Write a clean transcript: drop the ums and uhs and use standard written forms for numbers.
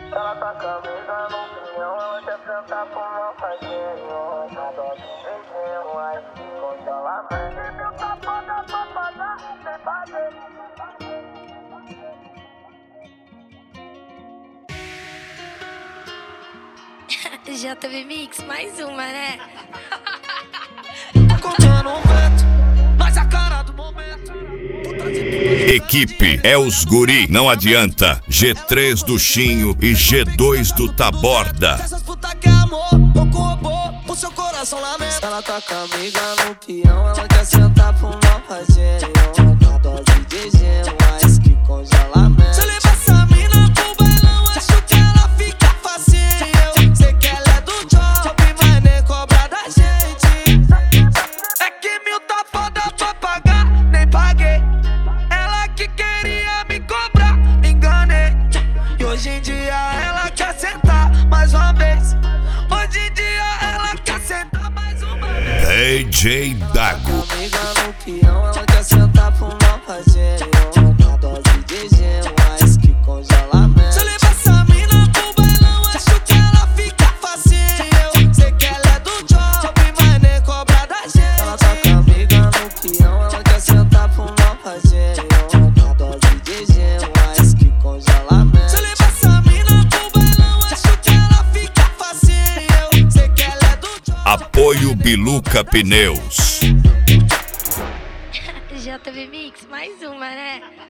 Ela tá camisa no pinhão, ela quer sentar pro meu fazinho. Na dose de beijinho, aí se congela mais. Meu papo dá pra pagar, sem fazer. JB Mix, mais uma, né? Tá contando um vento, mas a cara do momento. Equipe é os guri, não adianta. G3 do Chinho e G2 do Taborda. Essas puta que é amor, pouco robô, o seu coração lamenta. Ela tá com a amiga no peão, ela quer sentar pro mal fazinho. Na dose de gelo, mas que congelamento. Se eu levar essa mina pro bailão, acho que ela fica facinho. Sei que ela é do job, mas nem cobra da gente. É que 1000 tá foda pra pagar, nem paguei. Ela que queria me cobrar, enganei. E hoje em dia ela quer sentar mais uma vez. Hoje em dia ela quer sentar mais uma vez. DJ Dago. Amiga no peão, ela quer sentar pro mal fazinho. Na dose de gelo, mais que congelamento. Se eu levar essa mina pro bailão, acho que ela fica facinho. Sei que ela é do job, mas nem cobra da gente. Ela tá com a amiga no peão, ela quer sentar pro mal fazinho. Na dose de gelo, mais que congelamento. Se eu levar essa mina pro bailão, acho que ela fica facinho. Sei que ela é do job. Apoio Biluca Pneus. JB Mix, mais uma, né?